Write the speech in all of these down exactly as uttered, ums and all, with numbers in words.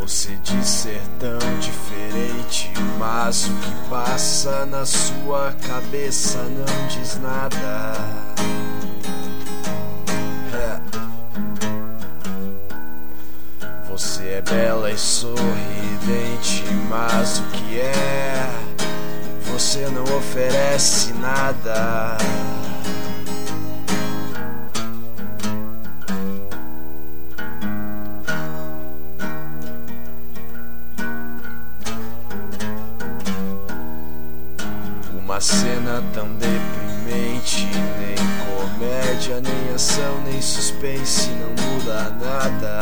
Você diz ser tão diferente, mas o que passa na sua cabeça não diz nada. É. Você é bela e sorridente, mas o que é? Você não oferece nada. Uma cena tão deprimente, nem comédia, nem ação, nem suspense, não muda nada.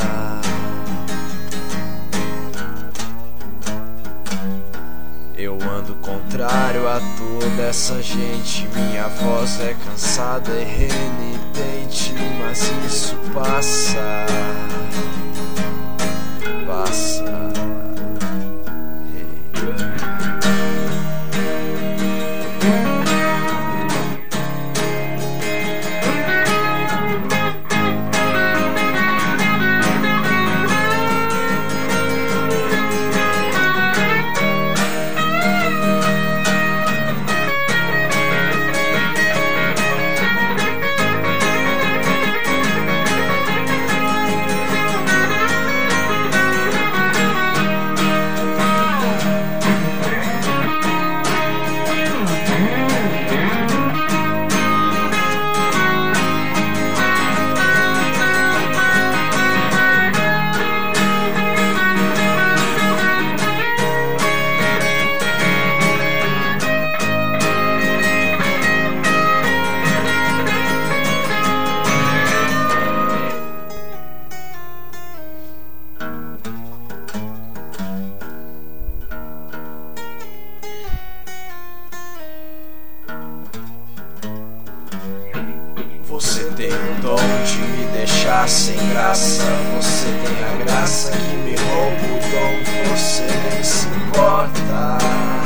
Eu ando contrário a toda essa gente, minha voz é cansada e renitente, mas isso passa, passa. Você tem o dom de me deixar sem graça. Você tem a graça que me rouba o dom. Você nem se importa.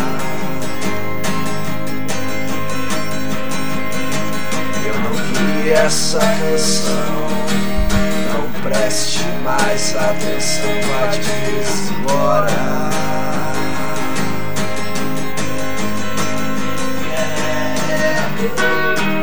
Eu não queria essa canção. Não preste mais atenção. Vá de vez embora. Yeah.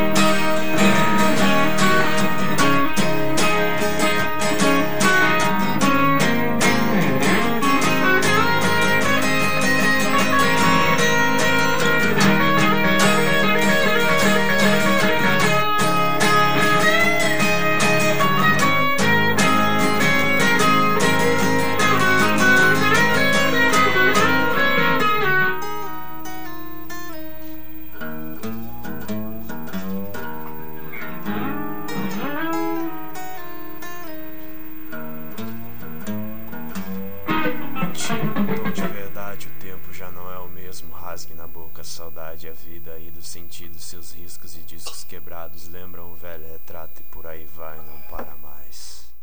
Então de verdade o tempo já não é o mesmo. Rasgue na boca a saudade, a vida aí do sentido. Seus riscos e discos quebrados lembram o velho retrato. E por aí vai, não para mais.